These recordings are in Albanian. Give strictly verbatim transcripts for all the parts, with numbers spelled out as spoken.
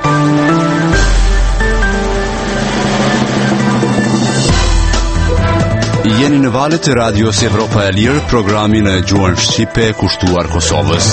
Jeni në valët e radios Evropa e Lirë, programin e gjuhën shqipe kushtuar Kosovës.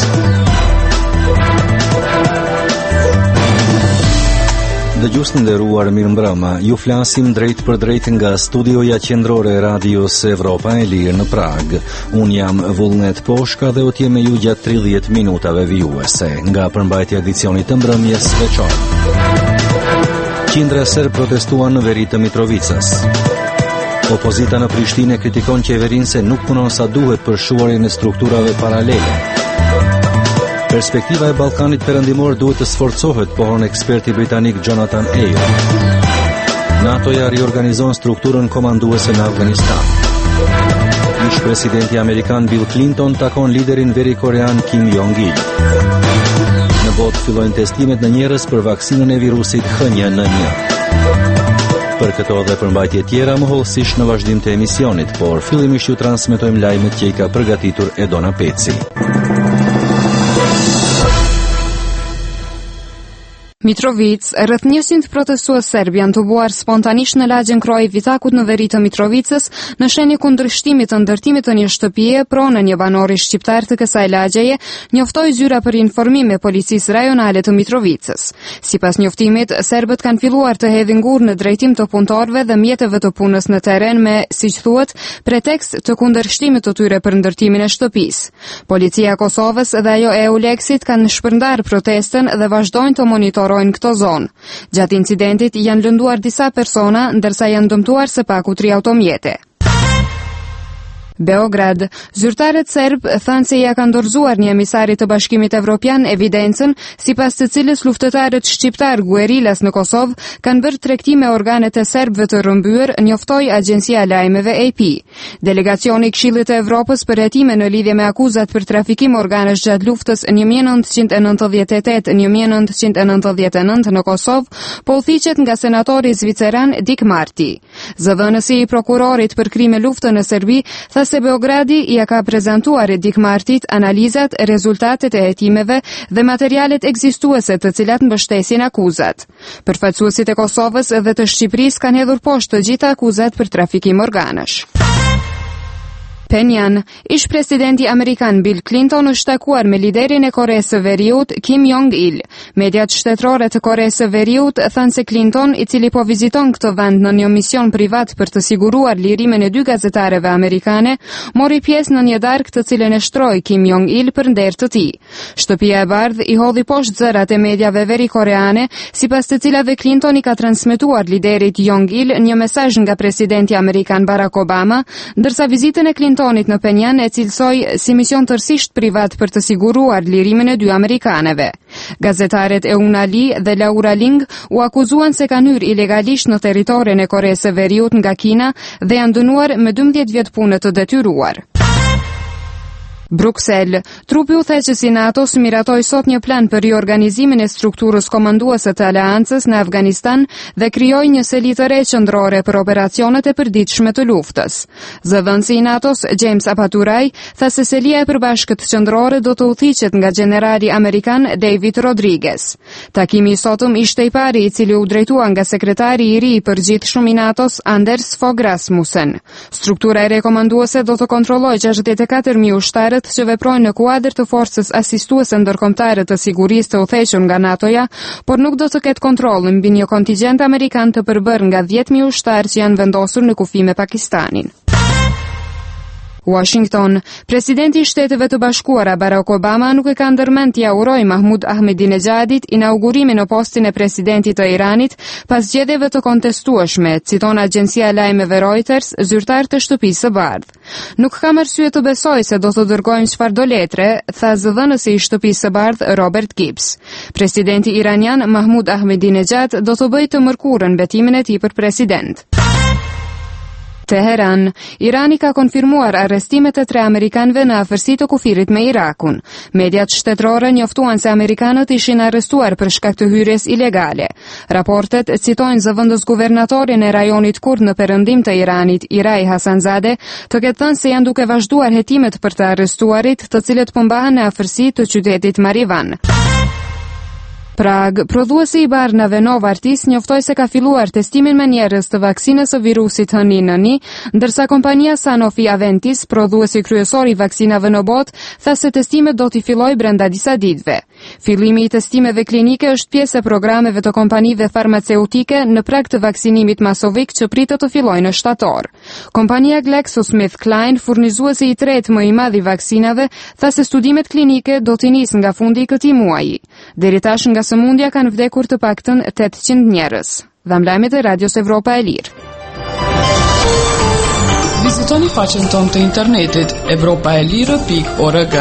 Dëgjues të nderuar, mirëmbrëma. Ju flasim drejt për drejt nga studioja qendrore e radios Evropa e Lirë në Prag. Un jam Vullnet Poshka dhe u të jem me ju gjatë tridhjetë minutave vijuese nga përmbajtja e edicionit të mbrëmjes veçor. Qindra serb protestuan në veri të Mitrovicës. Opozita në Prishtinë kritikon qeverinë se nuk punon sa duhet për shuarjen e strukturave paralele. Perspektiva e Ballkanit Perëndimor duhet të sforcohet, pohon eksperti britanik Jonathan Ayo. NATO-ja riorganizon strukturën komanduese në Afganistan. Ish presidenti amerikan Bill Clinton takon liderin veri-korean Kim Jong-il. Në botë fillojnë testimet në njerëz për vaksinën e virusit H një N një. Për këto dhe përmbajtje tjera më hollësisht në vazhdim të emisionit, por fillimisht ju transmetojmë lajmet që i ka përgatitur Edona Peci. Mitrovic, rreth njëqind protestues serb janë tubuar spontanisht në lagjën kroj Vitakut në veri të Mitrovicës në shenjë kundërshtimit të ndërtimit të një shtëpie pronë një banori shqiptar të kësaj lagjeje, njoftoi zyra për informim e policisë rajonale të Mitrovicës. Sipas njoftimit, serbët kanë filluar të hedhin gur në drejtim të punëtorëve dhe mjeteve të punës në teren me, siç thuhet, pretekst të kundërshtimit të tyre për ndërtimin e shtëpisë. Policia e Kosovës dhe ajo e Euleksit kanë shpërndar protestën dhe vazhdojnë të monitorojnë këto zonë. Gjatë incidentit janë lënduar disa persona, ndërsa janë dëmtuar së paku tri automjete. Beograd, zyrtarët serb thanë se ja kanë dorëzuar një emisarit të Bashkimit Evropian evidencën sipas të cilës luftëtarët shqiptar guerilas në Kosovë kanë bërë tregti me organet e serbëve të rrëmbyer, njoftoi agjencia e lajmeve A P. Delegacioni i Këshillit të Evropës për hetime në lidhje me akuzat për trafikim organesh gjatë luftës një mijë nëntëqind e nëntëdhjetë e tetë - një mijë nëntëqind e nëntëdhjetë e nëntë në Kosovë, po udhëhiqet nga senatori zviceran Dick Marty. Zëvendësi i prokurorit për krime lufte në Serbi tha se Beogradi ja ka prezantuar Dick Martit analizat, rezultatet e hetimeve dhe materialet ekzistuese të cilat mbështesin akuzat. Përfaqësuesit e Kosovës dhe të Shqipërisë kanë hedhur poshtë të gjitha akuzat për trafikim organesh. Penjan, ish presidenti amerikan Bill Clinton është takuar me liderin e Koreas së Veriut Kim Jong-il. Mediat shtetërore të Koreas së Veriut thanë se Clinton, i cili po viziton këtë vend në një mision privat për të siguruar lirimin e dy gazetareve amerikane, mori pjesë në një darkë të cilën e shtroi Kim Jong-il për nder të tij. Shtëpia e Bardhë i hodhi poshtë zërat e mediave veri-koreane, sipas të cilave Clinton i ka transmetuar liderit Jong-il një mesazh nga presidenti amerikan Barack Obama, ndërsa vizitën e Clinton Clintonit në Penjan e cilësoi si mision tërësisht privat për të siguruar lirimin e dy amerikaneve. Gazetaret Eun Ali dhe Laura Ling u akuzuan se kanë hyrë ilegalisht në territorin e Koreas së Veriut nga Kina dhe janë dënuar me dymbëdhjetë vjet pune të detyruar. Bruksel, trupi udhëheqës i NATO-s miratoi sot një plan për riorganizimin e strukturës komanduese të aleancës në Afganistan dhe krijoi një seli të re qendrore për operacionet e përditshme të luftës. Zëvendësi i NATO-s James Apaturaj tha se selia e përbashkët qendrore do të udhëhiqet nga generali amerikan David Rodriguez. Takimi i sotëm ishte i pari i cili u drejtua nga sekretari i ri i përgjithshëm i NATO-s Anders Fogh Rasmussen. Struktura e re komanduese do të kontrollojë gjashtëdhjetë e katër mijë ushtarë që veprojnë në kuadër të forcës asistuese ndërkombëtare të sigurisë të udhëhequr nga NATO-ja, por nuk do të ketë kontroll mbi një kontingjent amerikan të përbërë nga dhjetë mijë ushtarë që janë vendosur në kufi me Pakistanin. Washington, presidenti i Shteteve të Bashkuara Barack Obama nuk e ka ndërmend t'ia urojë Mahmud Ahmadinejadit inaugurimin në postin e presidentit të Iranit pas zgjedhjeve të kontestueshme, citon agjencia e lajmeve Reuters, zyrtar të Shtëpisë së Bardhë. Nuk kam arsye të besoj se do të dërgojmë çfarëdo letre, tha zëvendësi i Shtëpisë së Bardhë Robert Gibbs. Presidenti iranian Mahmud Ahmadinejad do të bëjë të mërkurën betimin e tij për president. Teheran, Irani ka konfirmuar arrestimet e tre amerikanëve në afërsi të kufirit me Irakun. Mediat shtetërore njoftuan se amerikanët ishin arrestuar për shkak të hyrjes ilegale. Raportet citojnë zëvendës guvernatorin e rajonit kurd në perëndim të Iranit, Irai Hasanzade, të ketë thënë se janë duke vazhduar hetimet për të arrestuarit, të cilët po mbahen në afërsi të qytetit Marivan. Prag, prodhuesi i barnave Novartis njoftoi se ka filluar testimin me njerëz të vaksinës së virusit H N N one, ndërsa kompania Sanofi Aventis, prodhuesi kryesor i vaksinave në botë, tha se testimet do t'i fillojë brenda disa ditëve. Fillimi i testimeve klinike është pjesë e programeve të kompanive farmaceutike në prag të vaksinimit masovik që pritet të fillojë në shtator. Kompania GlaxoSmithKline, furnizuesi i tretë më i madh i vaksinave, tha se studimet klinike do të nisë nga fundi i këtij muaji. Deri tash nga sëmundja kanë vdekur të paktën tetëqind njerëz. Dhamlajmet e Radios Evropa e Lirë. Vizitoni faqen tonë të internetit evropaelire pikë org.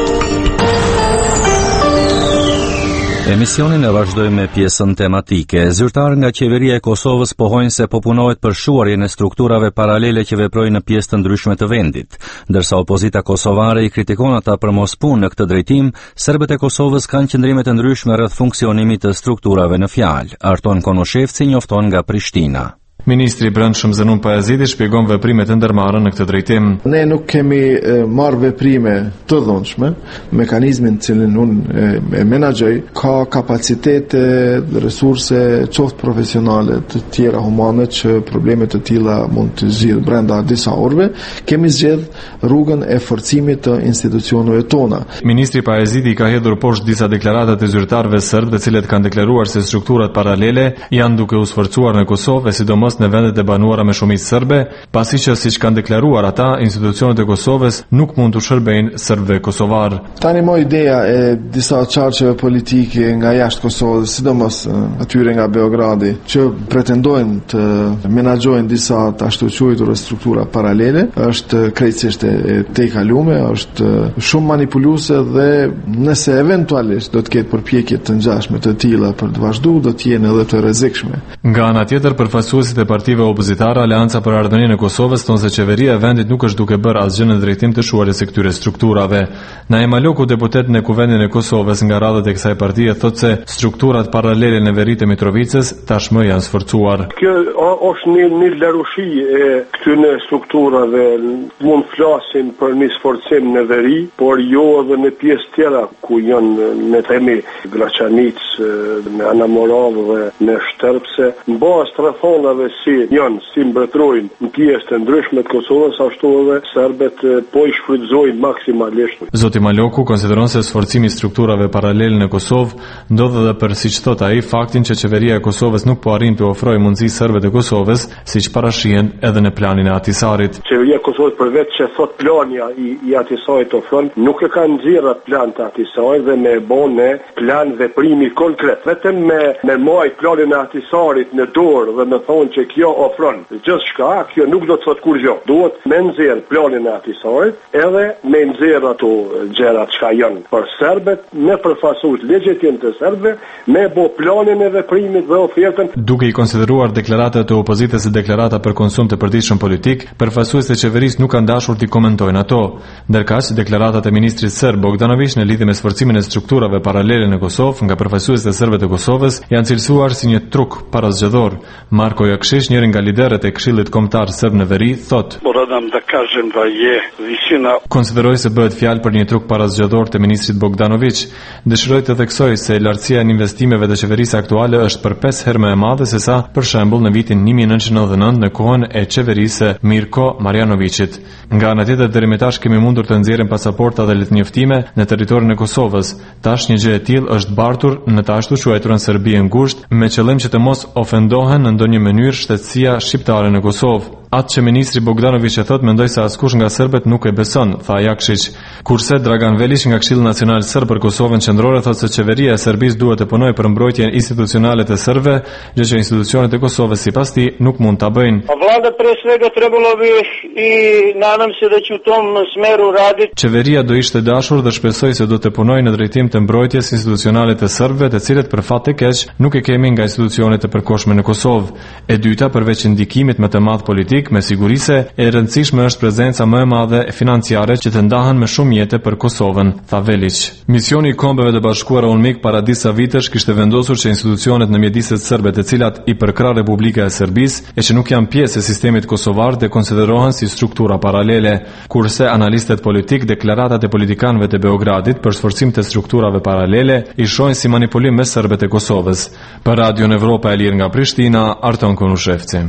Emisionin e vazhdojmë me pjesën tematike. Zyrtarë nga qeveria e Kosovës pohojnë se po punohet për shuarjen e strukturave paralele që veprojnë në pjesë të ndryshme të vendit. Ndërsa opozita kosovare i kritikon ata për mos punë në këtë drejtim, serbët e Kosovës kanë qëndrime të ndryshme rreth funksionimit të strukturave në fjalë. Arton Konoshevci njofton nga Prishtina. Ministri i Brendshëm Zenun Pajaziti shpjegon veprimet e ndërmarrën në këtë drejtim. Ne nuk kemi marrë veprime të dhunshme, mekanizmin cilin unë e menaxhoj ka kapacitete, resurse, qoftë profesionale të tjera humane që problemet të tilla mund të zgjidh brenda disa orëve, kemi zgjedh rrugën e forcimit të institucioneve tona. Ministri Pajaziti ka hedhur poshtë disa deklarata të zyrtarëve serbë, të cilët kanë deklaruar se strukturat paralele janë duke u sforcuar në Kosovë, sidomos në vendet e banuara me shumicë serbe, pasi që siç kanë deklaruar ata, institucionet e Kosovës nuk mund të shërbejnë serbëve kosovar. Tani mo ideja e disa qarqeve politike nga jashtë Kosovës, sidomos atyre nga Beogradi, që pretendojnë të menaxhojnë disa të ashtu quajtura struktura paralele, është krejtësisht e tejkalume, është shumë manipuluese dhe nëse eventualisht do të ketë përpjekje të ngjashme të tilla për të vazhduar, do të jenë edhe të rrezikshme. Nga ana tjetër, përfaqësuesit e partive opozitare, Aleanca për Ardhëninë e Kosovës thonë se qeveria e vendit nuk është duke bërë asgjë në drejtim të shuarjes së këtyre strukturave. Naima Loku, deputet në Kuvendin e Kosovës nga radhët e kësaj partie, thotë se strukturat paralele në veri të Mitrovicës tashmë janë sforcuar. Kjo është një, një larushi e këtyre strukturave. Mund flasim për një sforcim në veri, por jo edhe në pjesë tjera ku janë në themi Graçanic, në Anamorav dhe në Shtërpse, në bazë të rrethonave si janë, si mbretërojnë në pjesë të ndryshme të Kosovës, ashtu edhe serbët po i shfrytëzojnë maksimalisht. Zoti Maloku konsideron se sforcimi i strukturave paralele në Kosovë ndodh edhe për, siç thot ai, faktin që qeveria e Kosovës nuk po arrin të ofrojë mundësi serbëve të Kosovës, siç parashihen edhe në planin e Ahtisarit. Qeveria e Kosovës përveç që thot plania i, i Ahtisarit ofron, nuk e ka nxjerrë atë plan të Ahtisarit dhe me bënë plan veprimi konkret. Vetëm me me marrë planin e Ahtisarit në dorë dhe me thonë që kjo ofron gjithçka, kjo nuk do të thotë kur gjë. Duhet me nxjerr planin e Ahtisarit edhe me nxjerr ato gjërat që janë për serbët, me përfaqësues legjitim të serbëve, me bë planin e veprimit dhe ofertën. Duke i konsideruar deklaratat e opozitës si deklarata për konsum të përditshëm politik, përfaqësuesit e qeverisë nuk kanë dashur t'i komentojnë ato. Ndërkaq, deklaratat e ministrit serb Bogdanović në lidhje me sforcimin e strukturave paralele në Kosovë nga përfaqësuesit e serbëve të Kosovës janë cilësuar si një truk parazgjedhor. Marko Jakšić, njëri nga liderët e Këshillit Kombëtar Serb në veri, thotë: Konsideroj se bëhet fjalë për një truk parazgjedhor të ministrit Bogdanović. Dëshiroj të theksoj se lartësia e investimeneve të qeverisë aktuale është për pesë herë më e madhe se sa për shembull në vitin një mijë nëntëqind e nëntëdhjetë e nëntë në kohën e qeverisë Mirko Marjanovićit. Nga ana tjetër, deri më tash kemi mundur të nxjerrim pasaporta dhe letënjoftime në territorin e Kosovës. Tash një gjë e tillë është bartur në të ashtu quajturën Serbi e ngushtë me qëllim që të mos ofendohen në ndonjë mënyrë shtetësia shqiptare në Kosovë. Atë që ministri Bogdanović e thot, mendoj se askush nga serbët nuk e beson, tha Jakšić. Kurse Dragan Velić nga Këshilli Nacional Serb për Kosovën Qendrore thotë se qeveria e Serbisë duhet të punojë për mbrojtjen institucionale të serbëve, gjë që institucionet e Kosovës sipas tij nuk mund ta bëjnë. Vlada pre svega trebalo bi i nadam se da će u tom smeru raditi. Qeveria do ishte dashur dhe shpresoj se do të punojë në drejtim të mbrojtjes institucionale të serbëve, të cilët për fat të keq nuk e kemi nga institucionet e përkohshme në Kosovë. E dyta, përveç ndikimit më të madh politik, politik me sigurise e rëndësishme është prezenca më e madhe financiare që të ndahen me shumë jete për Kosovën, tha Velić. Misioni i Kombeve të Bashkuara U N M I K para disa vitesh kishte vendosur që institucionet në mjediset serbe të cilat i përkrah Republika e Serbisë e që nuk janë pjesë e sistemit kosovar dhe konsiderohen si struktura paralele, kurse analistët politik deklaratat e politikanëve të Beogradit për sforcim të strukturave paralele i shohin si manipulim me serbët e Kosovës. Për Radion Evropa e Lirë nga Prishtina, Arton Konushevci.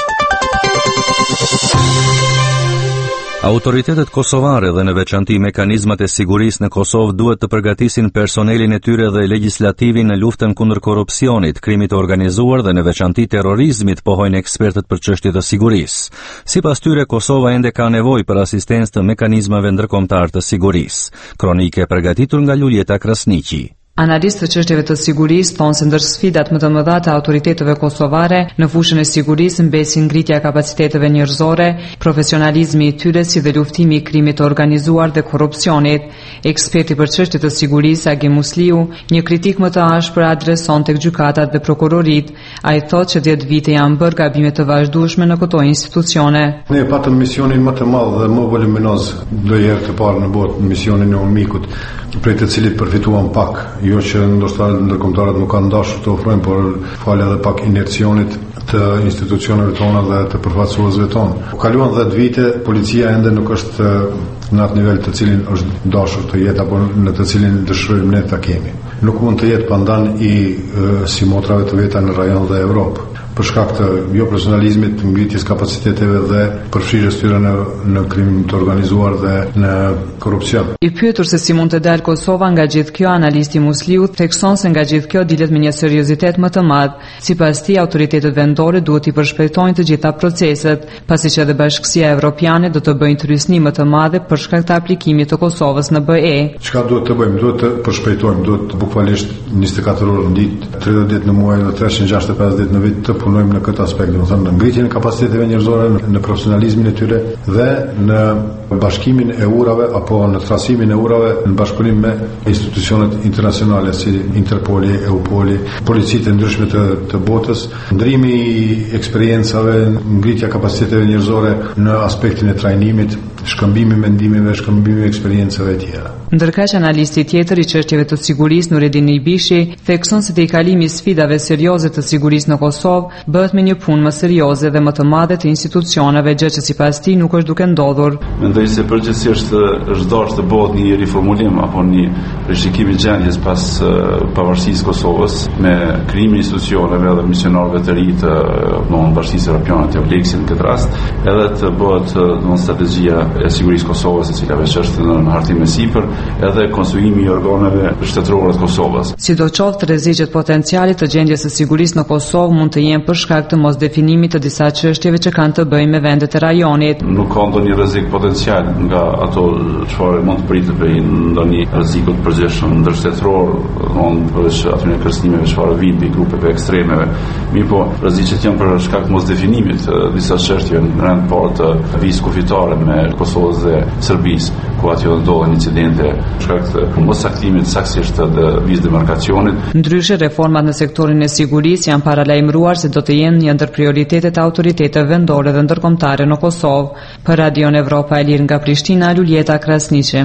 Autoritetet kosovare dhe në veçanti mekanizmat e sigurisë në Kosovë duhet të përgatisin personelin e tyre dhe legislativin në luftën kundër korrupsionit, krimit të organizuar dhe në veçanti terrorizmit, pohojnë ekspertët për çështje të sigurisë. Sipas tyre, Kosova ende ka nevojë për asistencë të mekanizmave ndërkombëtar të sigurisë. Kronike e përgatitur nga Luljeta Krasniqi. Analistë të çështjeve të sigurisë thonë se ndër sfidat më të mëdha të autoriteteve kosovare në fushën e sigurisë mbesin ngritja e kapaciteteve njerëzore, profesionalizmi i tyre si dhe luftimi i krimit të organizuar dhe korrupsionit. Eksperti për çështje të sigurisë Agi Musliu, një kritik më të ashpër adreson tek gjykatat dhe prokurorit. Ai thotë që dhjetë vite janë bërë gabime të vazhdueshme në këto institucione. Ne patëm misionin më të madh dhe më voluminoz ndonjëherë të parë në botë, misionin e U N M I K-ut, prej të cilit përfituam pak. Jo që ndoshta ndërkombëtarët nuk kanë dashur të ofrojnë, por falë edhe pak inercionit të institucioneve tona dhe të përfaqësuesve tonë. Kaluan dhjetë vite, policia ende nuk është në atë nivel të cilin është dashur të jetë apo në të cilin dëshirojmë ne ta kemi. Nuk mund të jetë pandan i e, si motrave të veta në rajon dhe Evropë, për shkak të jo profesionalizmit, ngritjes kapaciteteve dhe përfshirjes tyre në në krim të organizuar dhe në korrupsion. I pyetur se si mund të dalë Kosova nga gjithë kjo, analisti Musliu thekson se nga gjithë kjo dilet me një seriozitet më të madh. Sipas tij, autoritetet vendore duhet i përshpejtojnë të gjitha proceset, pasi që edhe Bashkësia Evropiane do të bëjnë tërysnim më të madhe për shkak të aplikimit të Kosovës në B E. Çka duhet të bëjmë? Duhet të përshpejtojmë, duhet bukvalisht njëzet e katër orë në ditë, tridhjetë ditë në muaj dhe treqind e gjashtëdhjetë e pesë ditë në vit të punojmë në këtë aspekt, do të thënë në ngritjen e kapaciteteve njerëzore, në profesionalizmin e tyre dhe në bashkimin e urave apo në trasimin e urave në bashkëpunim me institucionet internacionale si Interpoli, Eupoli, policitë e ndryshme të, të botës, ndrimi i eksperiencave, ngritja kapaciteteve njerëzore në aspektin e trajnimit, shkëmbimi mendimeve, shkëmbimi eksperiencave e tjera. Ndërkaq analisti tjetër i çështjeve të sigurisë Nuredin Ibishi thekson se te i kalimi i sfidave serioze të sigurisë në Kosovë bëhet me një punë më serioze dhe më të madhe të institucioneve, gjë që sipas tij nuk është duke ndodhur. Mendoj se përgjithsisht është dashur të bëhet një riformulim apo një rishikim i gjendjes pas pavarësisë së Kosovës me krijimin e institucioneve dhe misionarëve të ri të domthonë Bashkisë Evropiane të Euleksit në këtë rast, edhe të bëhet domthonë strategjia e sigurisë Kosovës, e cila veç është në hartim e sipër, edhe konstruimi i organeve shtetërore të Kosovës. Sidoqoftë, rreziqet potenciale të gjendjes së sigurisë në Kosovë mund të jenë për shkak të mosdefinimit të disa çështjeve që kanë të bëjnë me vendet e rajonit. Nuk ka ndonjë rrezik potencial nga ato çfarë mund të pritet për ndonjë rrezik të përgjithshëm ndërshtetëror, domthonë për aty në kërcënimeve çfarë vijnë mbi grupeve ekstremeve. Mirë po, rreziqet janë për shkak të mosdefinimit të disa çështjeve në rend parë të vizë kufitare me Kosovës dhe Serbisë, ku aty ndodhen incidente shkak të mosaktimit saktësisht të vizë demarkacionit. Ndryshe, reformat në sektorin e sigurisë janë paralajmëruar se do të jenë një ndër prioritetet e autoriteteve vendore dhe ndërkombëtare në Kosovë. Për Radion Evropa e Lirë nga Prishtina, Luljeta Krasniqi.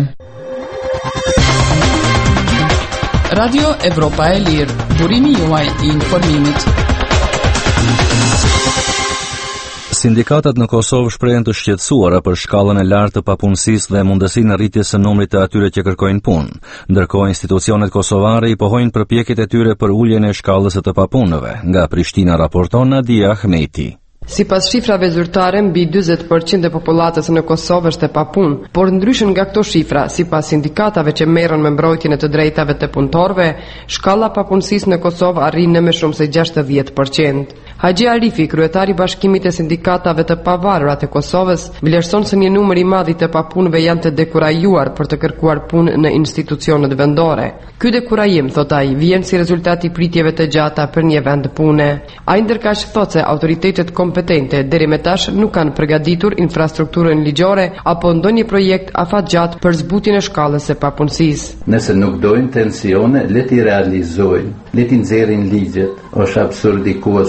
Radio Evropa e Lirë, burimi juaj i informimit. Sindikatat në Kosovë shprehen të shqetësuara për shkallën e lartë të papunësisë dhe mundësinë rritjes së numrit të atyre që kërkojnë punë, ndërkohë institucionet kosovare i pohojnë përpjekjet e tyre për uljen e shkallës së të papunëve. Nga Prishtina raporton Nadia Ahmeti. Sipas shifrave zyrtare, mbi dyzet përqind e popullatës në Kosovë është e papunë, por ndryshe nga këto shifra, sipas sindikatave që merren me mbrojtjen e të drejtave të punëtorëve, shkalla e papunësisë në Kosovë arrin në më shumë se gjashtëdhjetë përqind. Haxhi Arifi, kryetari i Bashkimit të Sindikatave të Pavarura të Kosovës, vlerëson se një numër i madh i të papunëve janë të dekurajuar për të kërkuar punë në institucionet vendore. Ky dekurajim, thot ai, vjen si rezultat i pritjeve të gjata për një vend pune. Ai ndërkaq thotë se autoritetet kompetente deri më tash nuk kanë përgatitur infrastrukturën ligjore apo ndonjë projekt afatgjatë për zbutjen e shkallës së papunësisë. Nëse nuk dojnë tensione, le t'i realizojnë, le t'i nxjerrin ligjet. Është absurd i kuat shekullit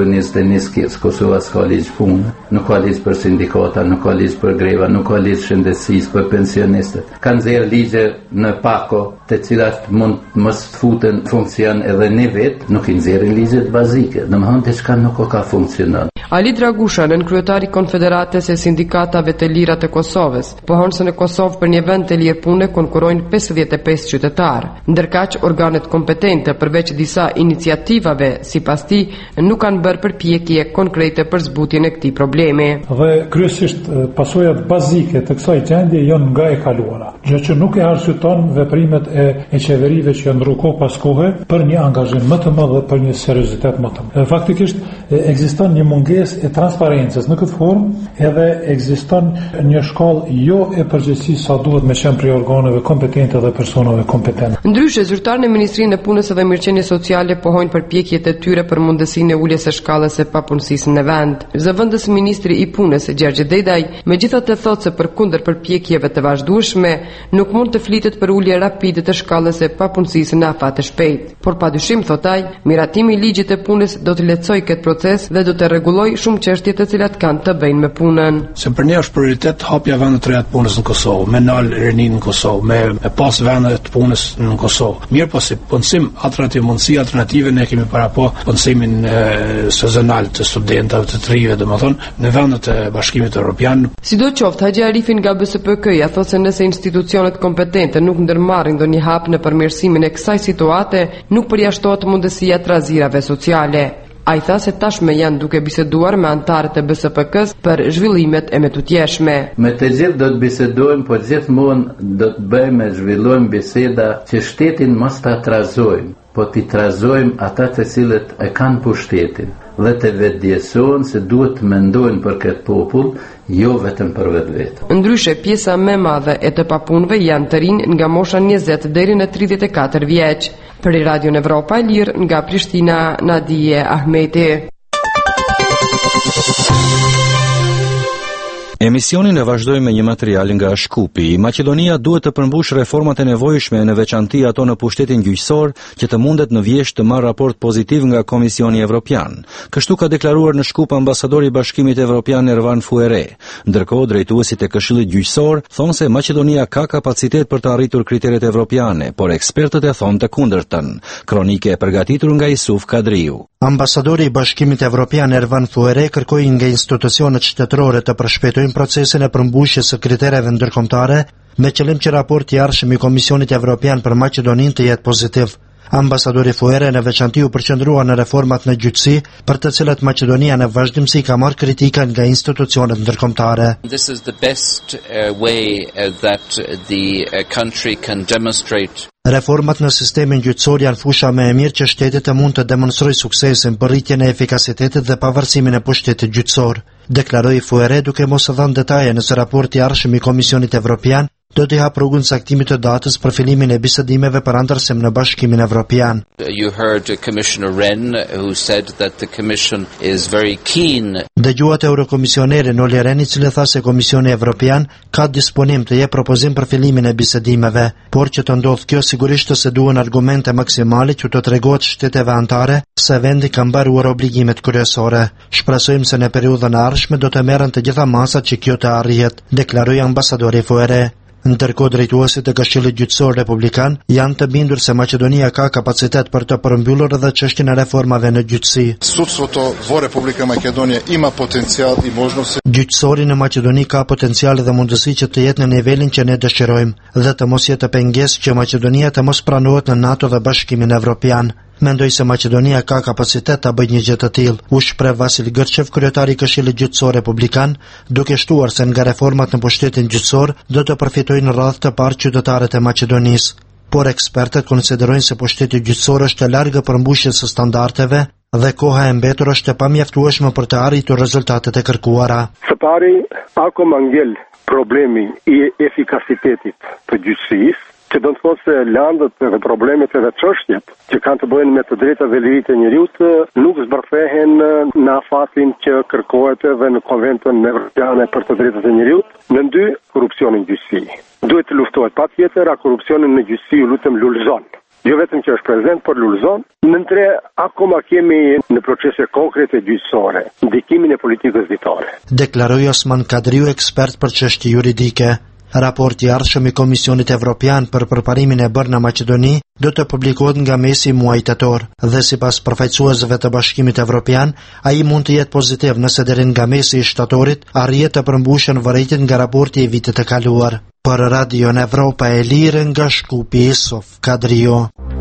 profesioniste e niskjes, Kosova s'ka ligj punë, nuk ka ligj për sindikata, nuk ka ligj për greva, nuk ka ligj shëndetësisë për pensionistët. Kanë nxjerrë ligje në pako, të cilat mund mos të futen funksion edhe një vetë, nuk i nxjerrin ligjet bazike. Domethënë diçka nuk ka funksionon. Ali Dragusha, nën kryetari Konfederatës e Sindikatave të Lira të Kosovës, pohon se në Kosovë për një vend të lirë pune konkurrojnë pesëdhjetë e pesë qytetarë. Ndërkaq organet kompetente përveç disa iniciativave, sipas tij, nuk kanë bërë përpjekje konkrete për zbutjen e këtij problemi. Dhe kryesisht pasojat bazike të kësaj gjendje janë nga e kaluara, gjë që nuk e arsyeton veprimet e, e qeverive që janë rruko pas kohe për një angazhim më të madh dhe për një seriozitet më të madh. Faktikisht ekziston një mungesë e transparencës në këtë formë, edhe ekziston një shkallë jo e përgjegjësisë sa duhet me qenë prej organeve kompetente dhe personave kompetente. Ndryshe, zyrtarët në Ministrinë e Punës dhe Mirëqenies Sociale pohojnë përpjekjet e tyre për mundësinë e uljes së shkallës së papunësisë në vend. Zëvendës ministri i Punës, Gjergj Dedaj, megjithatë thotë se përkundër përpjekjeve të vazhdueshme, nuk mund të flitet për ulje rapide të shkallës së papunësisë në afat të shpejtë. Por padyshim, thotë ai, miratimi i ligjit të punës do të lehtësojë këtë proces dhe do të rregullojë shumë çështje të cilat kanë të bëjnë me punën. Se për ne është prioritet hapja vendeve të reja të punës në Kosovë, me nal rinin në Kosovë, me, me pas vende të punës në Kosovë. Mirë po si punësim alternativ, mundësi alternative, ne kemi para po punësimin e, sezonal të studentave të trive, domethënë në vendet e Bashkimit Evropian. Sidoqoftë, Haxhi Arifin nga B S P K-ja thotë se nëse institucionet kompetente nuk ndërmarrin ndonjë hap në përmirësimin e kësaj situate, nuk përjashtohet mundësia të razirave sociale. Ai tha se tashmë janë duke biseduar me anëtarët e B S P K-s për zhvillimet e metutjeshme. Me të gjithë do të bisedojmë, po gjithmonë do të bëjmë zhvillojmë biseda që shtetin mos ta trazojmë, po t'i trazojmë ata të cilët e kanë pushtetin dhe të vetëdijsohen se duhet të mendojnë për këtë popull, jo vetëm për vetë vetë. Ndryshe, pjesa më e madhe e të papunëve janë të rinj nga mosha njëzet deri në tridhjetë e katër vjeç. Për Radio Evropa e Lirë nga Prishtina, Nadije Ahmeti. Emisionin e vazhdojmë me një material nga Shkupi. Maqedonia duhet të përmbush reformat e nevojshme, në veçanti ato në pushtetin gjyqësor, që të mundet në vjesht të marrë raport pozitiv nga Komisioni Evropian. Kështu ka deklaruar në Shkup ambasadori i Bashkimit Evropian Ervan Fuere. Ndërkohë, drejtuesit e Këshillit Gjyqësor thonë se Maqedonia ka kapacitet për të arritur kriteret evropiane, por ekspertët e thonë të kundërtën. Kronike e përgatitur nga Isuf Kadriu. Ambasadori i Bashkimit Evropian Ervan Fuere kërkoi nga institucionet shtetërore të përshpejtojnë procesin e përmbushjes së kritereve ndërkombëtare me qëllim që raporti i ardhshëm i Komisionit Evropian për Maqedoninë të jetë pozitiv. Ambasadori Fuere në veçanti u përqendrua në reformat në gjyqësi, për të cilat Maqedonia në vazhdimsi ka marrë kritika nga institucionet ndërkombëtare. This is the best uh, way uh, that the uh, country can demonstrate. Reformat në sistemin gjyqësor janë fusha më e mirë që shteti të mund të demonstrojë suksesin për rritjen e efikasitetit dhe pavarësimin e pushtetit gjyqësor, deklaroi Fuere duke mos dhënë detaje nëse raporti i ardhshëm i Komisionit Evropian do të hap rrugën saktimit të datës për fillimin e bisedimeve për antarësim në Bashkimin Evropian. You heard Commissioner Rehn who said that the Commission is very keen. Dëgjuat Eurokomisionerin Olli Rehn, i cili tha se Komisioni Evropian ka disponim të jep propozim për fillimin e bisedimeve, por që të ndodhë kjo sigurisht se duhen argumente maksimale që të tregohet shteteve anëtare se vendi ka mbaruar obligimet kryesore. Shpresojmë se në periudhën e ardhshme do të merren të gjitha masat që kjo të arrihet, deklaroi ambasadori Fuere. Ndërkohë, drejtuesit e Këshillit Gjyqësor Republikan janë të bindur se Maqedonia ka kapacitet për të përmbyllur edhe çështjen e reformave në gjyqësi. Sudството во Република Македонија има потенцијал и можности. Gjyqësori në Maqedoni ka potencial dhe mundësi që të jetë në nivelin që ne dëshirojmë dhe të mos jetë pengesë që Maqedonia të mos pranohet në NATO dhe Bashkimin Evropian. Mendoj se Maqedonia ka kapacitet ta bëjë një gjë të tillë, u shpreh Vasil Gërçev, kryetari i Këshillit Gjyqësor Republikan, duke shtuar se nga reformat në pushtetin gjyqësor do të përfitojnë radhë të parë qytetarët e Maqedonisë. Por ekspertët konsiderojnë se pushteti gjyqësor është e largë përmbushjes së standardeve dhe koha e mbetur është e pamjaftueshme për të arritur rezultatet e kërkuara. Së pari, akoma ngel problemi i efikasitetit të gjyqësisë, që do të thotë se landët dhe problemet edhe çështjet që kanë të bëjnë me të drejtat dhe lirit e njeriut nuk zbërthehen në afatin që kërkohet edhe në Konventin Evropian për të drejtat e njeriut. Në dy, korrupsionin në gjyqësi. Duhet të luftohet patjetër, a korrupsionin në gjyqësi u lutem lulëzon. jo vetëm që është prezent, por lullzon. Në tre, akoma kemi në procese konkrete gjyqësore ndikimin e politikës ditare. Deklaroi Osman Kadriu, ekspert për çështje juridike. Raporti i ardhshëm i Komisionit Evropian për përparimin e bërë në Maqedoni do të publikohet nga mesi i muajit tetor dhe sipas përfaqësuesve të Bashkimit Evropian, ai mund të jetë pozitiv nëse deri nga mesi i shtatorit arrihet të përmbushen vërejtjet nga raporti i vitit të kaluar. Për Radion Evropa e Lirë nga Shkupi, Sof Kadriu.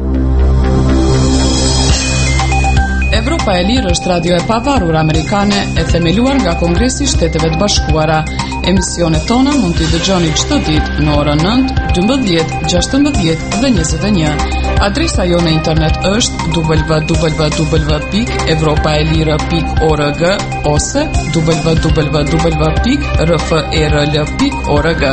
Evropa e Lirë është radio e pavarur amerikane e themeluar nga Kongresi i Shteteve të Bashkuara. Emisionet tona mund t'i dëgjoni çdo ditë në orën nëntë, dymbëdhjetë, gjashtëmbëdhjetë dhe njëzet e një. Adresa jonë në internet është w w w pikë evropaelire pikë org ose w w w pikë r f e r l pikë org.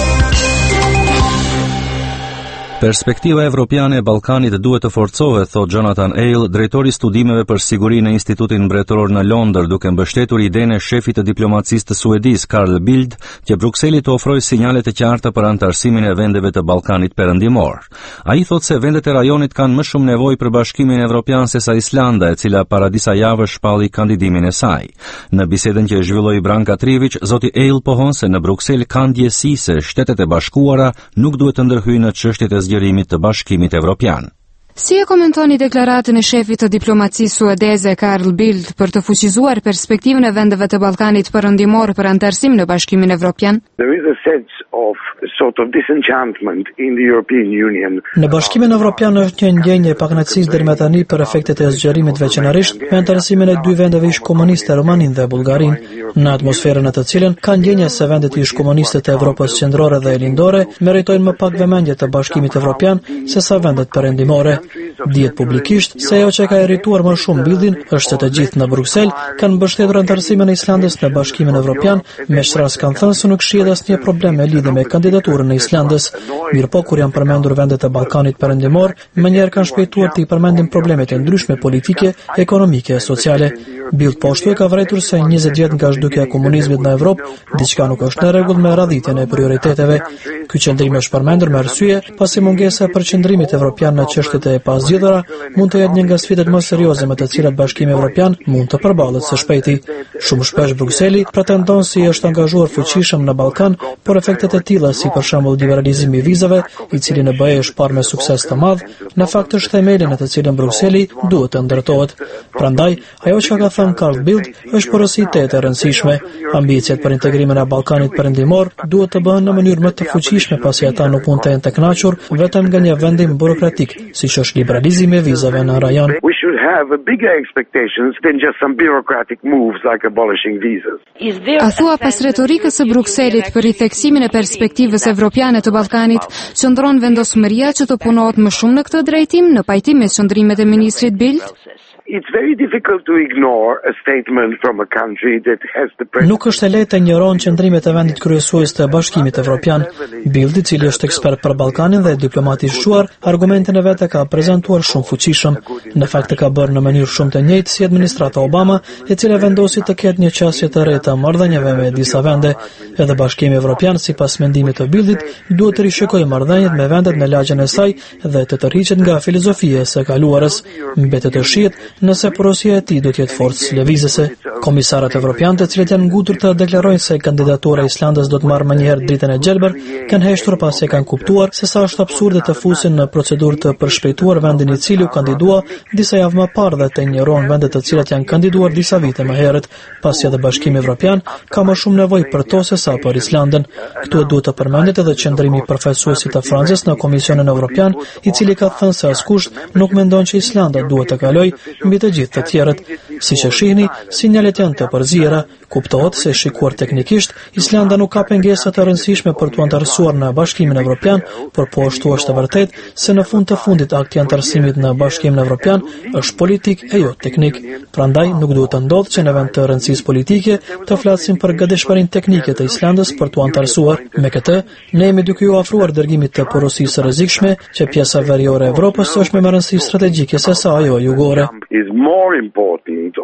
Perspektiva evropiane e Ballkanit duhet të forcohet, thot Jonathan Hale, drejtori i studimeve për siguri në Institutin Mbretëror në Londër, duke mbështetur idenë e shefit të diplomacisë të Suedis, Carl Bildt, që Brukseli të ofrojë sinjale të qarta për anëtarësimin e vendeve të Ballkanit Perëndimor. Ai thot se vendet e rajonit kanë më shumë nevojë për Bashkimin Evropian sesa Islanda, e cila para disa javësh shpalli kandidimin e saj. Në bisedën që e zhvilloi Branka Trivić, zoti Hale pohon se në Bruksel ka ndjesi se Shtetet e Bashkuara nuk duhet të ndërhyjnë në çështjet e zgjerimit të Bashkimit Evropian. Si e komentoni deklaratën e shefit të diplomacisë suedeze Carl Bildt për të fuqizuar perspektivën e vendeve të Ballkanit Perëndimor për anëtarësim në Bashkimin Evropian? There is a sense of sort of disenchantment in the European Union. Në Bashkimin Evropian është një ndjenjë e pakënaqësisë deri më tani për efektet e zgjerimit veçanërisht me anëtarësimin e dy vendeve ish-komuniste, Rumaninë dhe Bullgarinë, në atmosferën në të cilën ka ndjenja se vendet ish-komuniste të Evropës qendrore dhe lindore meritojnë më pak vëmendje të Bashkimit Evropian se sa vendet perëndimore. Dihet publikisht se ajo që ka irrituar më shumë Bildin është se të gjithë në Bruksel kanë mbështetur anëtarësimin e Islandës në Bashkimin Evropian, me shras kanë thënë se nuk shihet asnjë problem me lidhje me kandidaturën e Islandës. Mirëpo kur janë përmendur vendet e Ballkanit Perëndimor, mënyrë kanë shpejtuar të i përmendim problemet e ndryshme politike, ekonomike e sociale. Bild po ashtu e ka vërejtur se njëzet vjet nga zhdukja e komunizmit në Evropë, diçka nuk është në rregull me radhitjen e prioriteteve. Ky qendrim është përmendur me arsye pasi mungesa e përqendrimit evropian në çështjet e pazgjedhura mund të jetë një nga sfidat më serioze me të cilat Bashkimi Evropian mund të përballet së shpejti. Shumë shpesh Brukseli pretendon se është angazhuar fuqishëm në Ballkan, por efektet e tilla, si për shembull liberalizimi i vizave, i cili në B E është parë me sukses të madh, në fakt është themeli në të cilën Brukseli duhet të ndërtohet. Prandaj, ajo që ka thënë Carl Bildt është porositet e rëndësishme. Ambicjet për integrimin e Ballkanit Perëndimor duhet të bëhen në mënyrë më të fuqishme, pasi ata nuk mund të jenë të kënaqur vetëm nga një vendim burokratik, siç është liberalizimi i vizave në rajon. We should have bigger expectations than just some bureaucratic moves like abolishing visas. A thua pas retorikës së Brukselit për ritheksimin e perspektivës evropiane të Ballkanit, qëndron vendosmëria që të punohet më shumë në këtë drejtim në pajtim me qëndrimet e ministrit Bildt? It's very difficult to ignore a statement from a country that has the president. Nuk është e lehtë të ignoron qëndrimet e vendit kryesues të Bashkimit Evropian. Bildt, i cili është ekspert për Ballkanin dhe diplomat i shquar, argumentin e vet e ka prezantuar shumë fuqishëm. Në fakt e ka bërë në mënyrë shumë të njëjtë si administrata Obama, e cila vendosi të ketë një qasje të re të marrëdhënieve me disa vende. Edhe Bashkimi Evropian, sipas mendimit të Bildtit, duhet të rishikojë marrëdhëniet me vendet në lagjen e saj dhe të tërhiqet nga filozofia e së kaluarës. Mbetet të shihet nëse porosia e tij do të jetë forcë lëvizëse. Komisarët evropianë, të cilët janë ngutur të deklarojnë se kandidatura e Islandës do të marrë mënyrë dritën e gjelbër, kanë heshtur pasi kanë kuptuar se sa është absurde të fusin në procedurë të përshpejtuar vendin i cili u kandidua disa javë më parë dhe të injorojnë vendet të cilat janë kandiduar disa vite më herët, pasi edhe Bashkimi Evropian ka më shumë nevojë për to se sa për Islandën. Këtu duhet të përmendet edhe qendrimi i përfaqësuesit të Francës në Komisionin Evropian, i cili ka thënë se askush nuk mendon që Islanda duhet të kalojë mbi të gjithë të tjerët. Siç e shihni, sinjalet janë të përziera. Kuptohet se shikuar teknikisht, Islanda nuk ka pengesa të rëndësishme për të anëtarësuar në Bashkimin Evropian, por po ashtu është e vërtetë se në fund të fundit akti i anëtarësimit në Bashkimin Evropian është politik e jo teknik. Prandaj nuk duhet të ndodhë që në vend të rëndësisë politike të flasim për gatishmërinë teknike të Islandës për të anëtarësuar. Me këtë, ne jemi duke u afruar dërgimit të porosisë së rrezikshme që pjesa veriore e Evropës është më e rëndësishme strategjike se sa ajo jugore. Is more important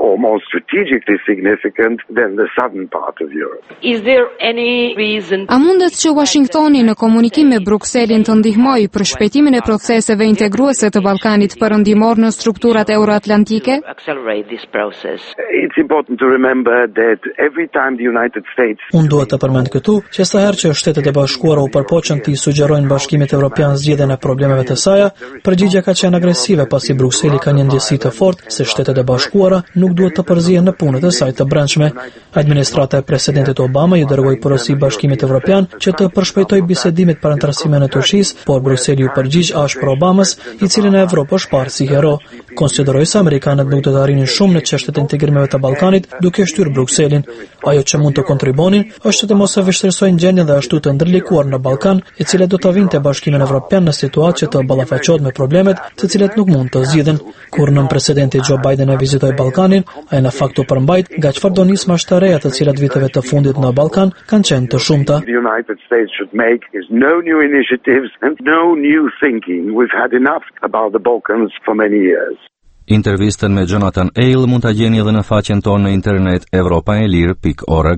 or more strategically significant than the southern part of Europe. Is there any reason? A mundet që Washingtoni në komunikim me Brukselin të ndihmojë për shpejtimin e proceseve integruese të Ballkanit perëndimor në strukturat euroatlantike? It's important to remember that every time the United States Unë duhet të përmend këtu që sa herë që Shtetet e Bashkuara u përpoqën të i sugjerojnë Bashkimit Evropian zgjidhjen e problemeve të saj, përgjigjja ka qenë agresive pasi Brukseli ka një ndjesi të fortë se Shtetet e Bashkuara nuk duhet të përzihen në punët e saj të brendshme. Administrata e presidentit Obama ju dërgoi porosi Bashkimit Evropian që të përshpejtojë bisedimet për antarësimin e Turqisë, por Brukseli u përgjigj ashpër Obamas, i cili në Evropë është parë si hero. Konsideroi se amerikanët nuk do të arrinin shumë në çështjet e integrimeve të Ballkanit duke shtyrë Brukselin. Ajo që mund të kontribonin është të mos e vështirësojnë gjendjen dhe ashtu të ndërlikuar në Ballkan, e cila do të vinte Bashkimin Evropian në situatë që të ballafaqohet me problemet të cilat nuk mund të zgjidhen. Kur nën presidenti Joe Biden e vizitoi Ballkanin, ai në fakt u përmbajt nga çfarë do nis mashtëreja të cilat viteve të fundit në Ballkan kanë qenë të shumta. The United States should make is no new initiatives and no new thinking. We've had enough about the Balkans for many years. Intervistën me Jonathan Eyal mund ta gjeni edhe në faqen tonë në internet europaelir pikë org.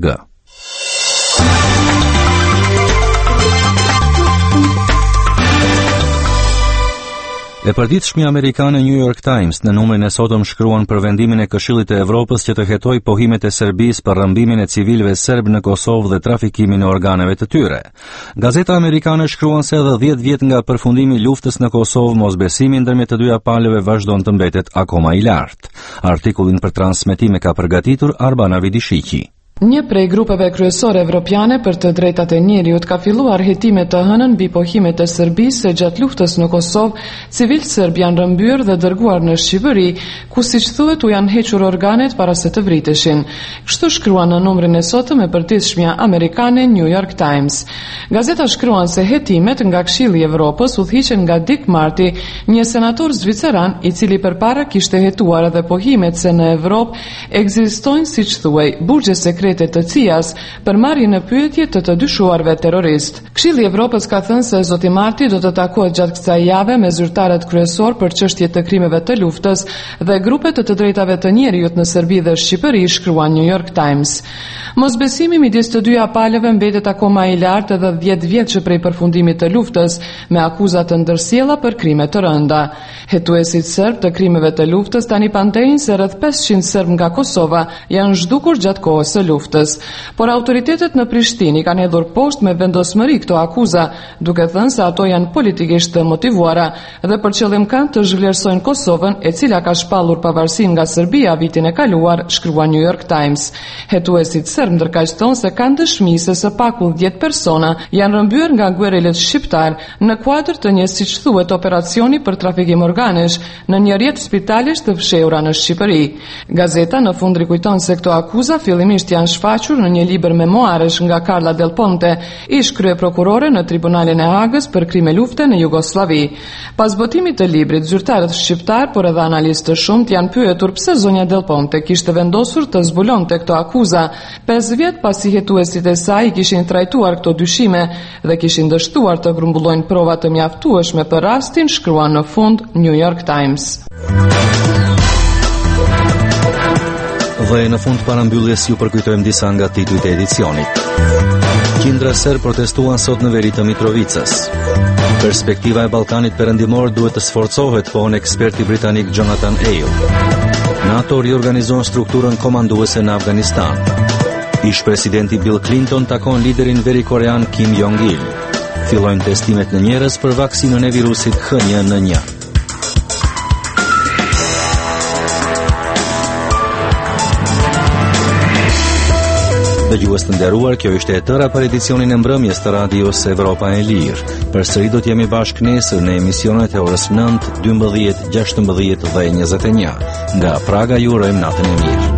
E përditshmi amerikane New York Times në numrin e sotëm shkruan për vendimin e Këshillit të Evropës që të hetojë pohimet e Serbisë për rrëmbimin e civilëve serb në Kosovë dhe trafikimin e organeve të tyre. Gazeta amerikane shkruan se edhe dhjetë vjet nga përfundimi i luftës në Kosovë, mosbesimi ndërmjet të dyja palëve vazhdon të mbetet akoma i lartë. Artikullin për transmetim e ka përgatitur Arbana Vidishiqi. Një prej grupeve kryesore evropiane për të drejtat e njeriut ka filluar hetime të hënën mbi pohimet e Serbisë se gjatë luftës në Kosovë, civilë serb janë rëmbyer dhe dërguar në Shqipëri, ku siç thuhet u janë hequr organet para se të vriteshin. Kështu shkruan në numrin e sotëm e përditshmja amerikane New York Times. Gazeta shkruan se hetimet nga Këshilli i Evropës udhëhiqen nga Dick Marty, një senator zviceran i cili përpara kishte hetuar edhe pohimet se në Evropë ekzistojnë, siç thuhej, burgje sekrete të C I A-s për marrjen në pyetje të të dyshuarve terrorist. Këshilli i Evropës ka thënë se zoti Marti do të takohet gjatë kësaj jave me zyrtarët kryesor për çështje të krimeve të luftës dhe grupe të të drejtave të njerëzit në Serbi dhe Shqipëri, shkruan New York Times. Mosbesimi midis të dyja palëve mbetet akoma i lartë edhe dhjetë vjet që prej përfundimit të luftës, me akuza të ndërsjella për krime të rënda. Hetuesit serb të krimeve të luftës tani pantejnë se rreth pesëqind serb nga Kosova janë zhdukur gjatë kohës së luftës, por autoritetet në Prishtinë kanë hedhur poshtë me vendosmëri këto akuza, duke thënë se ato janë politikisht të motivuara dhe për qëllim kanë të zhvlerësojnë Kosovën, e cila ka shpallur pavarësinë nga Serbia vitin e kaluar, shkrua New York Times. Hetuesit serb ndërkaq thonë se kanë dëshmi se së paku dhjetë persona janë rëmbyer nga guerrilët shqiptar në kuadër të një, siç thuhet, operacioni për trafikim organesh në një rrjet spitalesh të fshehura në Shqipëri. Gazeta në fund rikujton se këto akuza fillimisht janë shfaqur në një libër memoaresh nga Carla Del Ponte, ish kryeprokurore në Tribunalin e Hagës për krime lufte në Jugosllavi. Pas botimit të librit, zyrtarët shqiptar, por edhe analistë të shumt janë pyetur pse zonja Del Ponte kishte vendosur të zbulonte këto akuza, pesë vjet pasi hetuesit e saj kishin trajtuar këto dyshime dhe kishin dështuar të grumbullojnë prova të mjaftueshme për rastin, shkruan në fund New York Times. Dhe në fund parambylljes ju përkujtojmë disa nga titujt e edicionit. Qindra serb protestuan sot në veri të Mitrovicës. Perspektiva e Ballkanit perëndimor duhet të sforcohet, pohon eksperti britanik Jonathan Eyal. NATO riorganizon strukturën komanduese në Afganistan. Ish presidenti Bill Clinton takon liderin veri korean Kim Jong-il. Fillojnë testimet në njerëz për vaksinën e virusit H një N një. Dëgjues të nderuar, kjo ishte e tëra për edicionin e mbrëmjes të radios Evropa e Lirë. Përsëri do të jemi bashkë nesër në emisionet e orës nëntë, dymbëdhjetë, gjashtëmbëdhjetë dhe njëzet e një. Nga Praga ju urojmë natën e mirë.